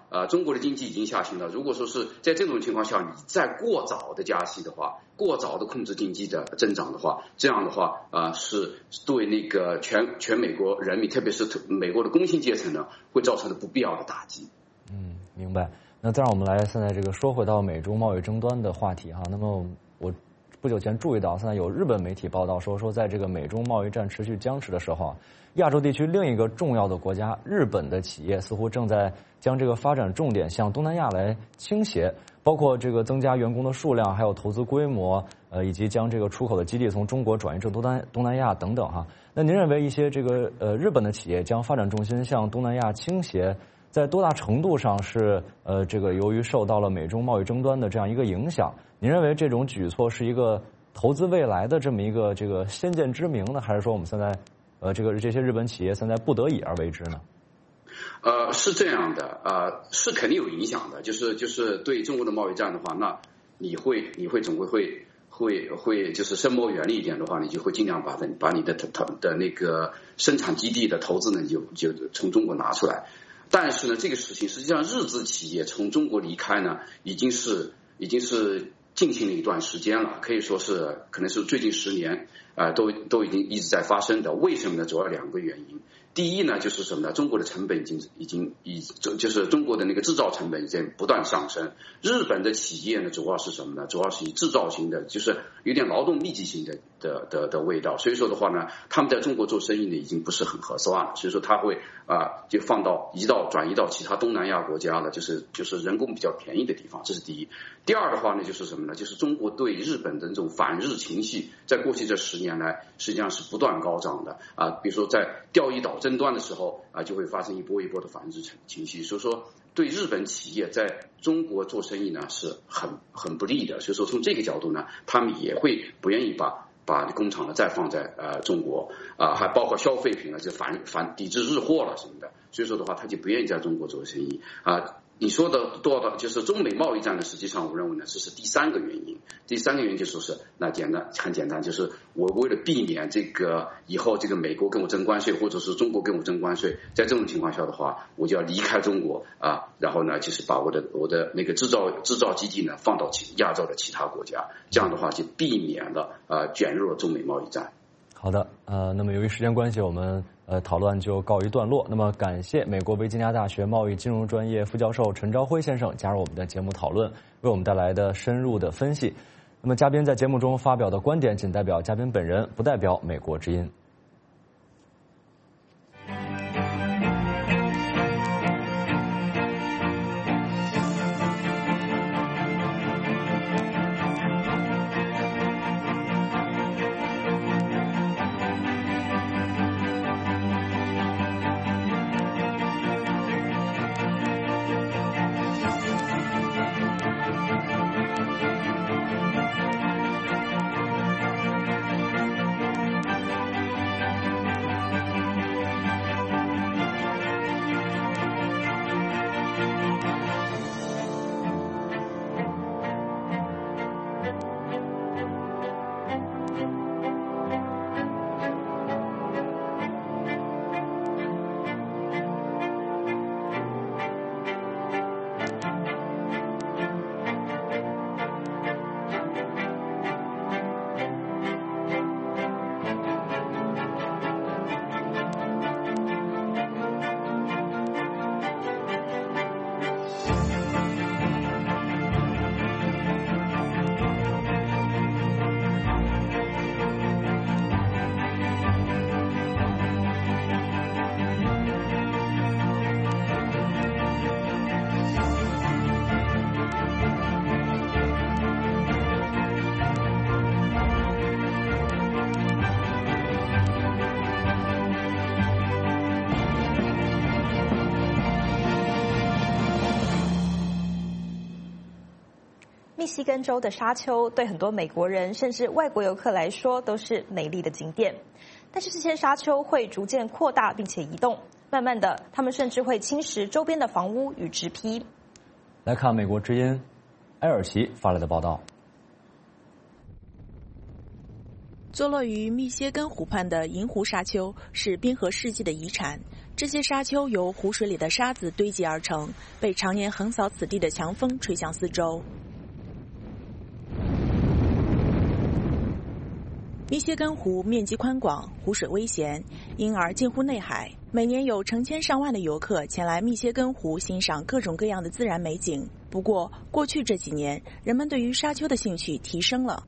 中国的经济已经下行了，如果说是在这种情况下，你再过早的加息的话，过早的控制经济的增长的话，这样的话是对那个全美国人民，特别是美国的工薪阶层呢，会造成的不必要的打击。 明白。那再让我们来现在这个说回到美中贸易争端的话题哈。那么我不久前注意到，现在有日本媒体报道说在这个美中贸易战持续僵持的时候，亚洲地区另一个重要的国家日本的企业似乎正在将这个发展重点向东南亚来倾斜，包括这个增加员工的数量，还有投资规模，以及将这个出口的基地从中国转移至东南亚等等哈。那您认为一些这个日本的企业将发展重心向东南亚倾斜，在多大程度上是这个由于受到了美中贸易争端的这样一个影响？您认为这种举措是一个投资未来的这么一个这个先见之明呢，还是说我们现在这些日本企业现在不得已而为之呢？ 是这样的，是肯定有影响的。就是对中国的贸易战的话，那你会总会就是深谋远虑一点的话，你就会尽量把你的那个生产基地的投资呢，就从中国拿出来。但是呢，这个事情实际上日资企业从中国离开呢，已经是进行了一段时间了，可以说是可能是最近10年都已经一直在发生的。为什么呢？主要2个原因。第一呢，就是什么呢？中国的成本就是中国的那个制造成本已经不断上升。日本的企业呢，主要是什么呢？主要是以制造型的，就是有点劳动密集型的味道。所以说的话呢，他们在中国做生意呢，已经不是很合算了。所以说他会就转移到其他东南亚国家了，就是人工比较便宜的地方。这是第一。第二的话呢，就是什么呢？就是中国对日本的这种反日情绪，在过去这10年来，实际上是不断高涨的比如说在钓鱼岛争端的时候就会发生一波一波的反日情绪。所以说对日本企业在中国做生意呢是很不利的。所以说从这个角度呢，他们也会不愿意把工厂呢再放在中国还包括消费品呢，就抵制日货了什么的。所以说的话，他就不愿意在中国做生意你说的多的就是中美贸易战呢，实际上我认为呢，这是第3个原因。第3个原因就是很简单，就是我为了避免这个以后这个美国跟我征关税，或者是中国跟我征关税，在这种情况下的话，我就要离开中国然后呢，就是把我的那个制造基地呢放到亚洲的其他国家，这样的话就避免了卷入了中美贸易战。 好的，那么由于时间关系，我们讨论就告一段落。那么感谢美国维吉尼亚大学贸易金融专业副教授陈朝晖先生加入我们的节目讨论，为我们带来的深入的分析。那么嘉宾在节目中发表的观点仅代表嘉宾本人，不代表美国之音。 密西根州的沙丘对很多美国人甚至外国游客来说都是美丽的景点，但是这些沙丘会逐渐扩大并且移动，慢慢的，它们甚至会侵蚀周边的房屋与植被。 来看美国之音埃尔奇发来的报道。 坐落于密歇根湖畔的银湖沙丘是冰河世纪的遗产， 这些沙丘由湖水里的沙子堆积而成，被常年横扫此地的强风吹向四周。密歇根湖面积宽广，湖水危险，因而近乎内海。每年有成千上万的游客前来密歇根湖欣赏各种各样的自然美景。不过，过去这几年，人们对于沙丘的兴趣提升了。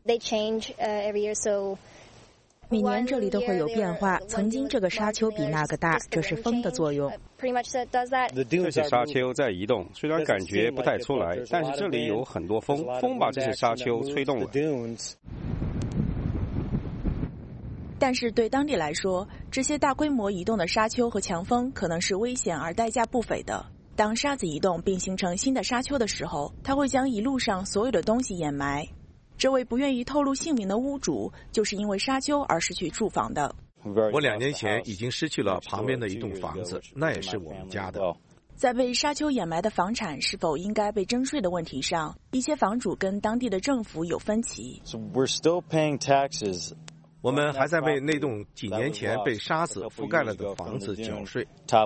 每年这里都会有变化，曾经这个沙丘比那个大，这是风的作用。 这些沙丘在移动，虽然感觉不太出来，但是这里有很多风，风把这些沙丘吹动了。 但是对当地来说，这些大规模移动的沙丘和强风可能是危险而代价不菲的。当沙子移动并形成新的沙丘的时候，它会将一路上所有的东西掩埋。这位不愿意透露姓名的屋主，就是因为沙丘而失去住房的。 我2年前已经失去了旁边的一栋房子，那也是我们家的。 在被沙丘掩埋的房产是否应该被征税的问题上，一些房主跟当地的政府有分歧。 我们还在为那栋几年前被沙子覆盖了的房子缴税。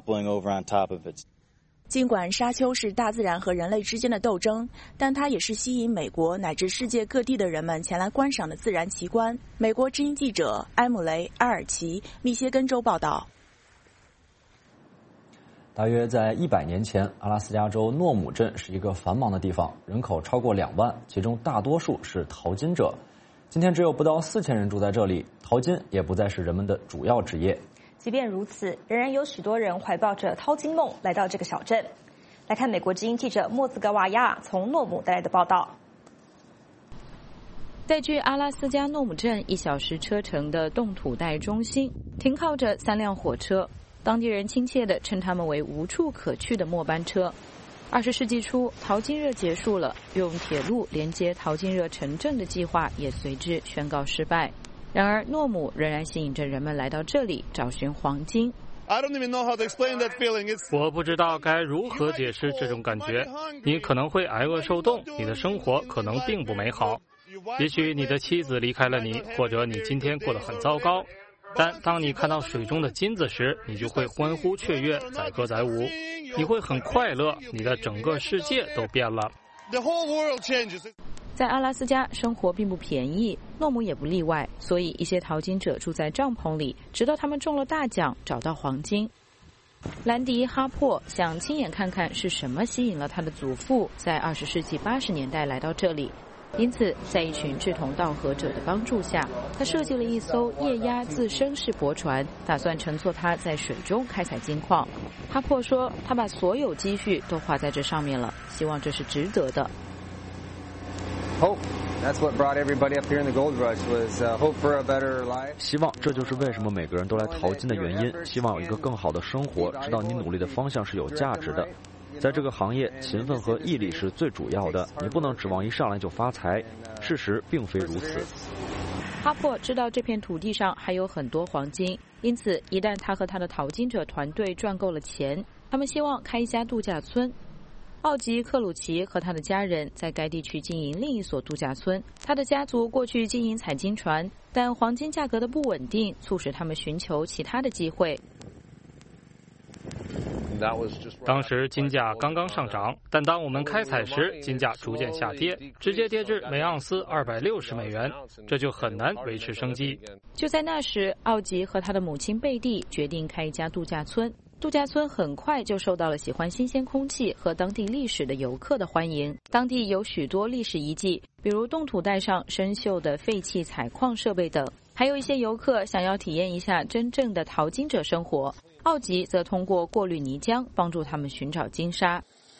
尽管沙丘是大自然和人类之间的斗争，但它也是吸引美国乃至世界各地的人们前来观赏的自然奇观。美国之音记者埃姆雷·埃尔奇，密歇根州报道。 大约在100年前，阿拉斯加州诺姆镇是一个繁忙的地方，人口超过2万，其中大多数是淘金者。今天只有不到4000人住在这里，淘金也不再是人们的主要职业。 即便如此，仍然有许多人怀抱着淘金梦来到这个小镇。来看美国之音记者莫兹格瓦亚从诺姆带来的报道。 在距阿拉斯加诺姆镇1小时车程的冻土带中心，停靠着3辆火车，当地人亲切地称它们为无处可去的末班车。20世纪初，淘金热结束了，用铁路连接淘金热城镇的计划也随之宣告失败。然而，诺姆仍然吸引着人们来到这里找寻黄金。 我不知道该如何解释这种感觉。你可能会挨饿受冻，你的生活可能并不美好。也许你的妻子离开了你，或者你今天过得很糟糕。但当你看到水中的金子时，你就会欢呼雀跃，载歌载舞。你会很快乐，你的整个世界都变了。 在阿拉斯加生活并不便宜，诺姆也不例外，所以一些淘金者住在帐篷里，直到他们中了大奖，找到黄金。兰迪·哈珀想亲眼看看是什么吸引了他的祖父在20世纪80年代来到这里。因此，在一群志同道合者的帮助下，他设计了一艘液压自升式驳船，打算乘坐它在水中开采金矿。哈珀说，他把所有积蓄都花在这上面了，希望这是值得的。 希望这就是为什么每个人都来淘金的原因，希望有一个更好的生活，知道你努力的方向是有价值的。在这个行业，勤奋和毅力是最主要的，你不能指望一上来就发财，事实并非如此。 哈珀知道这片土地上还有很多黄金，因此一旦他和他的淘金者团队赚够了钱，他们希望开一家度假村。奥吉·克鲁奇和他的家人在该地区经营另一所度假村。他的家族过去经营采金船，但黄金价格的不稳定促使他们寻求其他的机会。 当时金价刚刚上涨，但当我们开采时，金价逐渐下跌，直接跌至每盎司260美元，这就很难维持生计。 就在那时，奥吉和他的母亲贝蒂决定开一家度假村。度假村很快就受到了喜欢新鲜空气和当地历史的游客的欢迎。当地有许多历史遗迹，比如冻土带上生锈的废弃采矿设备等，还有一些游客想要体验一下真正的淘金者生活。奥吉则通过过滤泥浆帮助他们寻找金沙。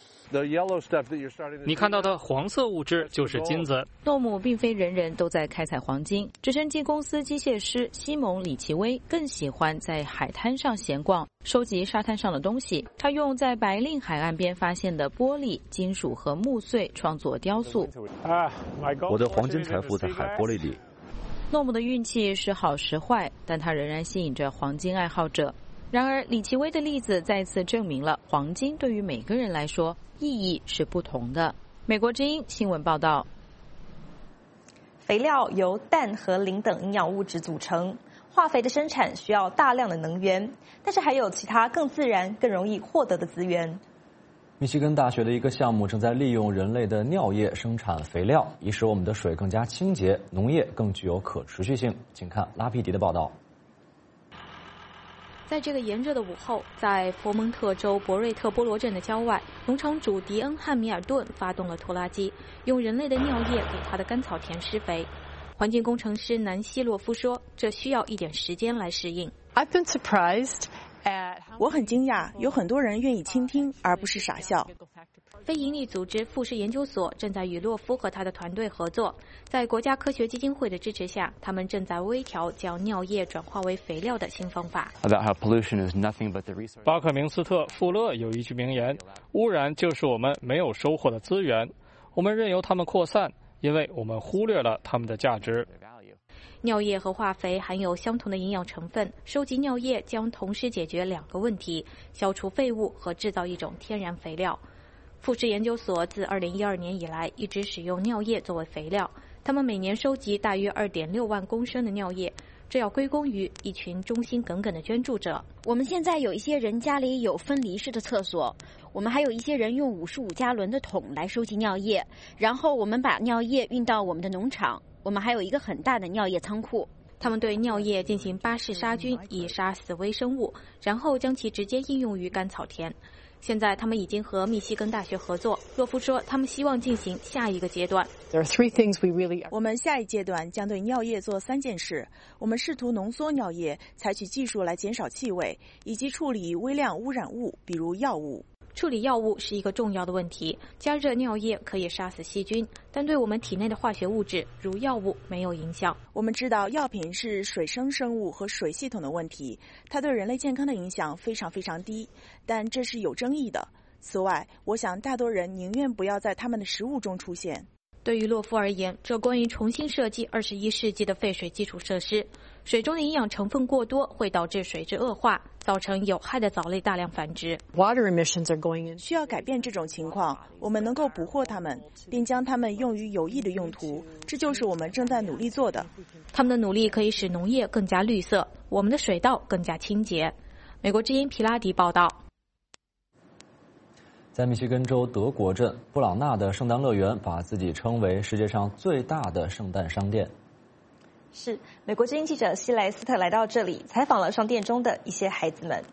你看到的黄色物质就是金子。 诺姆并非人人都在开采黄金，直升机公司机械师西蒙·里奇威更喜欢在海滩上闲逛，收集沙滩上的东西。他用在白令海岸边发现的玻璃、金属和木碎创作雕塑。 我的黄金财富在海玻璃里。 诺姆的运气时好时坏，但他仍然吸引着黄金爱好者。然而，李奇微的例子再次证明了黄金对于每个人来说意义是不同的。美国之音新闻报道。 肥料由氮和磷等营养物质组成， 化肥的生产需要大量的能源，但是还有其他更自然、更容易获得的资源。 密西根大学的一个项目正在利用人类的尿液生产肥料，以使我们的水更加清洁，农业更具有可持续性。请看拉皮迪的报道。 在这个炎热的午后，在佛蒙特州博瑞特波罗镇的郊外，农场主迪恩·汉密尔顿发动了拖拉机，用人类的尿液给他的干草田施肥。环境工程师南希·洛夫说，这需要一点时间来适应。 I've been surprised. 我很惊讶，有很多人愿意倾听，而不是傻笑。 非营利组织富士研究所正在与洛夫和他的团队合作，在国家科学基金会的支持下，他们正在微调将尿液转化为肥料的新方法。 巴克明斯特·富勒有一句名言：污染就是我们没有收获的资源，我们任由它们扩散，因为我们忽略了它们的价值。 尿液和化肥含有相同的营养成分，收集尿液将同时解决2个问题：消除废物和制造一种天然肥料。富士研究所自2012年以来一直使用尿液作为肥料，他们每年收集大约2.6万公升的尿液，这要归功于一群忠心耿耿的捐助者。 我们现在有一些人家里有分离式的厕所，我们还有一些人用55加仑的桶来收集尿液，然后我们把尿液运到我们的农场。我们还有一个很大的尿液仓库。 他们对尿液进行巴氏杀菌，以杀死微生物，然后将其直接应用于干草田。现在他们已经和密西根大学合作。洛夫说，他们希望进行下一个阶段。 我们下一阶段将对尿液做3件事：我们试图浓缩尿液，采取技术来减少气味，以及处理微量污染物，比如药物。 处理药物是一个重要的问题。加热尿液可以杀死细菌，但对我们体内的化学物质，如药物，没有影响。 我们知道药品是水生生物和水系统的问题，它对人类健康的影响非常非常低，但这是有争议的。此外，我想大多人宁愿不要在他们的食物中出现。 对于洛夫而言，这关于重新设计21世纪的废水基础设施。水中的营养成分过多会导致水质恶化，造成有害的藻类大量繁殖。 需要改变这种情况，我们能够捕获它们，并将它们用于有益的用途，这就是我们正在努力做的。 他们的努力可以使农业更加绿色，我们的水道更加清洁。美国之音皮拉迪报道。 在密西根州德国镇布朗纳的圣诞乐园把自己称为世界上最大的圣诞商店。 是美国之音记者希莱斯特来到这里，采访了商店中的一些孩子们。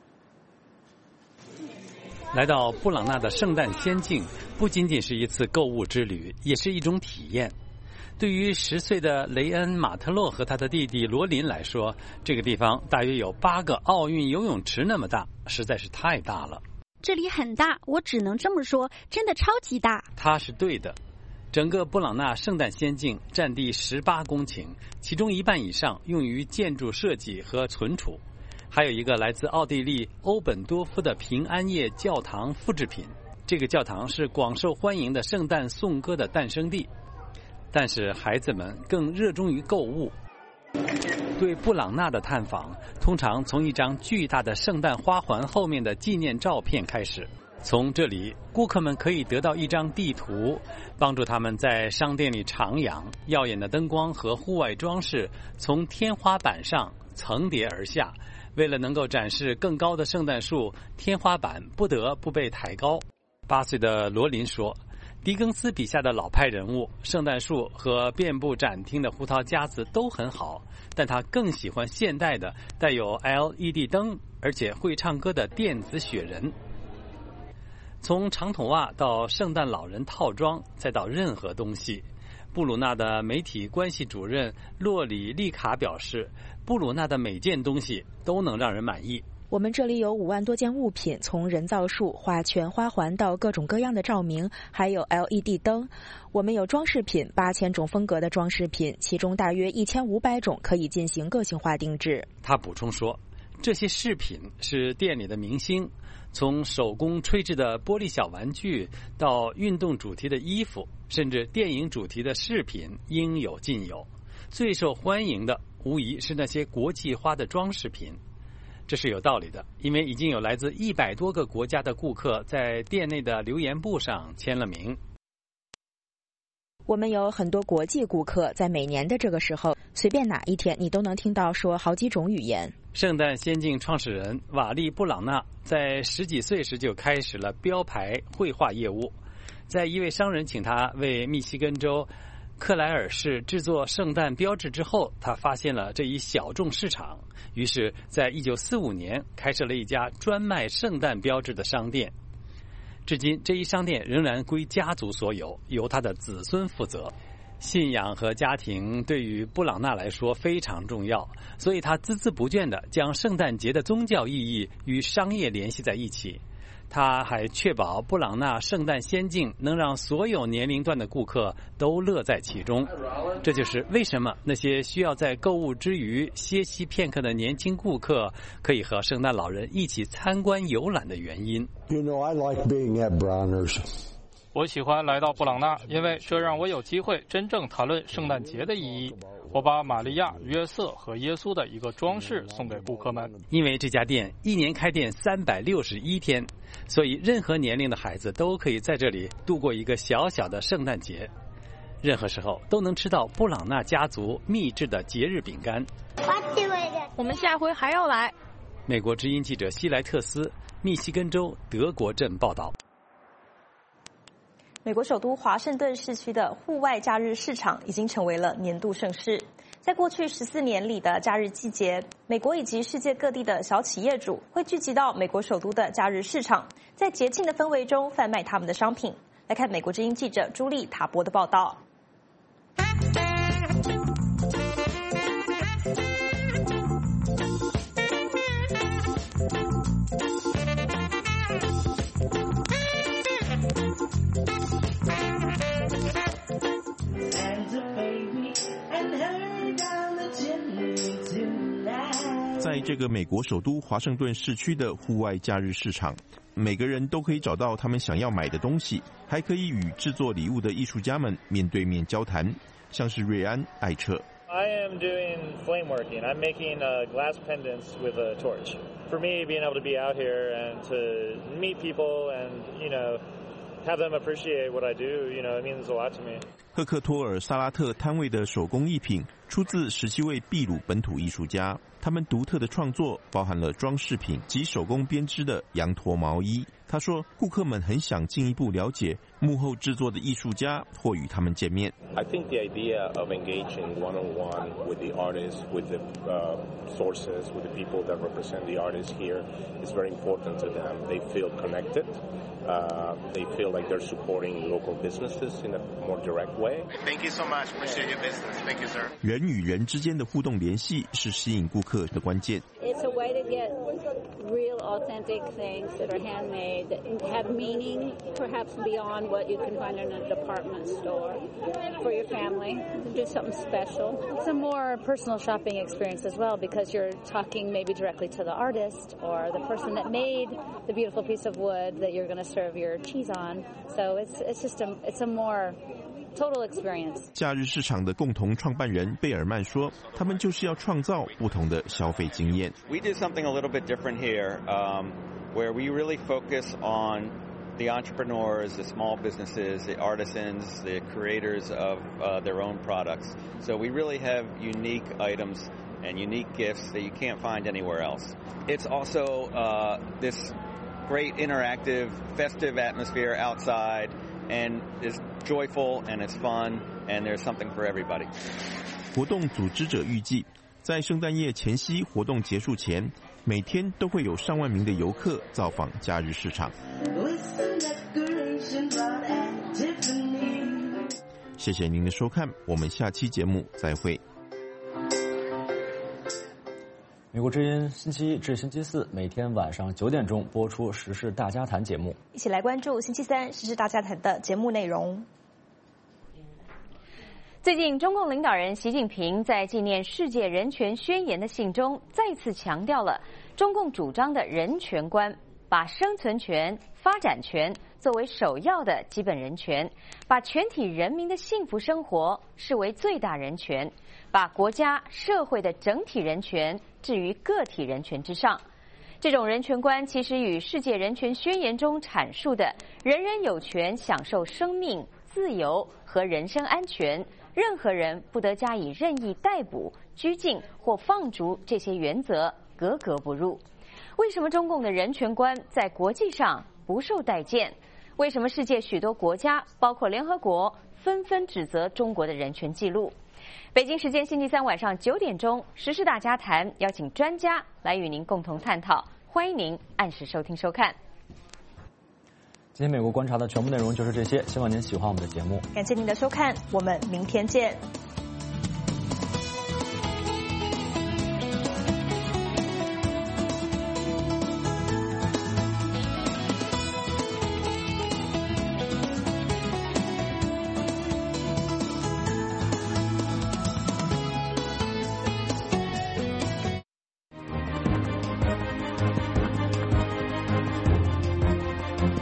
来到布朗纳的圣诞仙境，不仅仅是一次购物之旅，也是一种体验。对于10岁的雷恩·马特洛和他的弟弟罗林来说，这个地方大约有8个奥运游泳池那么大，实在是太大了。 这里很大，我只能这么说，真的超级大。 他是对的。整个布朗纳圣诞仙境占地18公顷，其中1半以上用于建筑设计和存储，还有一个来自奥地利欧本多夫的平安夜教堂复制品。这个教堂是广受欢迎的圣诞颂歌的诞生地，但是孩子们更热衷于购物。对布朗纳的探访通常从一张巨大的圣诞花环后面的纪念照片开始。从这里，顾客们可以得到一张地图，帮助他们在商店里徜徉。耀眼的灯光和户外装饰从天花板上层叠而下，为了能够展示更高的圣诞树，天花板不得不被抬高。8岁的罗林说，狄更斯笔下的老派人物、圣诞树和遍布展厅的胡桃夹子都很好，但他更喜欢现代的带有 LED 灯而且会唱歌的电子雪人。从长筒袜到圣诞老人套装，再到任何东西，布鲁纳的媒体关系主任洛里利卡表示，布鲁纳的每件东西都能让人满意。 我们这里有5万多件物品，从人造树、画圈、花环到各种各样的照明，还有 LED 灯。我们有装饰品，8000种风格的装饰品，其中大约1500种可以进行个性化定制。 他补充说，这些饰品是店里的明星，从手工吹制的玻璃小玩具到运动主题的衣服，甚至电影主题的饰品应有尽有。最受欢迎的无疑是那些国际化的装饰品。这是有道理的，因为已经有来自100多个国家的顾客在店内的留言簿上签了名。 我们有很多国际顾客，在每年的这个时候，随便哪一天你都能听到说好几种语言。 圣诞仙境创始人瓦利·布朗纳在10几岁时就开始了标牌绘画业务。在一位商人请他为密西根州克莱尔市制作圣诞标志之后，他发现了这一小众市场，于是在1945年开设了一家专卖圣诞标志的商店。至今这一商店仍然归家族所有，由他的子孙负责。信仰和家庭对于布朗纳来说非常重要，所以他孜孜不倦地将圣诞节的宗教意义与商业联系在一起。他还确保布朗纳圣诞仙境能让所有年龄段的顾客都乐在其中。这就是为什么那些需要在购物之余歇息片刻的年轻顾客可以和圣诞老人一起参观游览的原因。 I like being at Bronner's. 我喜欢来到布朗纳，因为这让我有机会真正谈论圣诞节的意义。我把玛利亚、约瑟和耶稣的一个装饰送给顾客们。 因为这家店一年开店361天，所以任何年龄的孩子都可以在这里度过一个小小的圣诞节。任何时候都能吃到布朗纳家族秘制的节日饼干。 我们下回还要来。 美国之音记者希莱特斯，密西根州德国镇报道。 美国首都华盛顿市区的户外假日市场已经成为了年度盛事。在过去14年里的假日季节，美国以及世界各地的小企业主会聚集到美国首都的假日市场，在节庆的氛围中贩卖他们的商品。来看美国之音记者朱莉塔博的报道。 在这个美国首都华盛顿市区的户外假日市场，每个人都可以找到他们想要买的东西，还可以与制作礼物的艺术家们面对面交谈，像是瑞安·艾彻。 I am doing flame working. I'm making glass pendants with a torch. For me, being able to be out here and to meet people and, have them appreciate what I do, it means a lot to me. 赫克托尔·萨拉特摊位的手工艺品出自17位秘鲁本土艺术家，他们独特的创作包含了装饰品及手工编织的羊驼毛衣。他说，顾客们很想进一步了解幕后制作的艺术家，或与他们见面。 I think the idea of engaging one-on-one with the artists, with the sources, with the people that represent the artists here is very important to them. They feel connected. They feel like they're supporting local businesses in a more direct way. Thank you so much. Appreciate your business. Thank you, sir. 人与人之间的互动联系是吸引顾客的关键。 It's a way to get real, authentic things that are handmade, that have meaning, perhaps beyond what you can find in a department store for your family. Do something special. It's a more personal shopping experience as well, because you're talking maybe directly to the artist or the person that made the beautiful piece of wood that you're going to serve your cheese on. So it's a more total experience. 假日市场的共同创办人贝尔曼说，他们就是要创造不同的消费经验。 We did something a little bit different here, where we really focus on the entrepreneurs, the small businesses, the artisans, the creators of their own products. So we really have unique items and unique gifts that you can't find anywhere else. It's also this great interactive, festive atmosphere outside, and it's joyful and it's fun and there's something for everybody. 活动组织者预计，在圣诞夜前夕活动结束前，每天都会有上万名的游客造访假日市场。谢谢您的收看，我们下期节目再会。 美国之音星期一至星期四每天晚上9点钟播出《时事大家谈》节目， 一起来关注星期三《时事大家谈》的节目内容。 最近，中共领导人习近平在纪念世界人权宣言的信中，再次强调了中共主张的人权观，把生存权、发展权作为首要的基本人权，把全体人民的幸福生活视为最大人权，把国家、社会的整体人权置于个体人权之上。这种人权观其实与世界人权宣言中阐述的人人有权享受生命、 自由和人身安全，任何人不得加以任意逮捕、拘禁或放逐这些原则格格不入。为什么中共的人权观在国际上不受待见？为什么世界许多国家，包括联合国，纷纷指责中国的人权记录？北京时间星期三晚上9点钟，时事大家谈邀请专家来与您共同探讨，欢迎您按时收听收看。 今天美国观察的全部内容就是这些，希望您喜欢我们的节目。 感谢您的收看，我们明天见。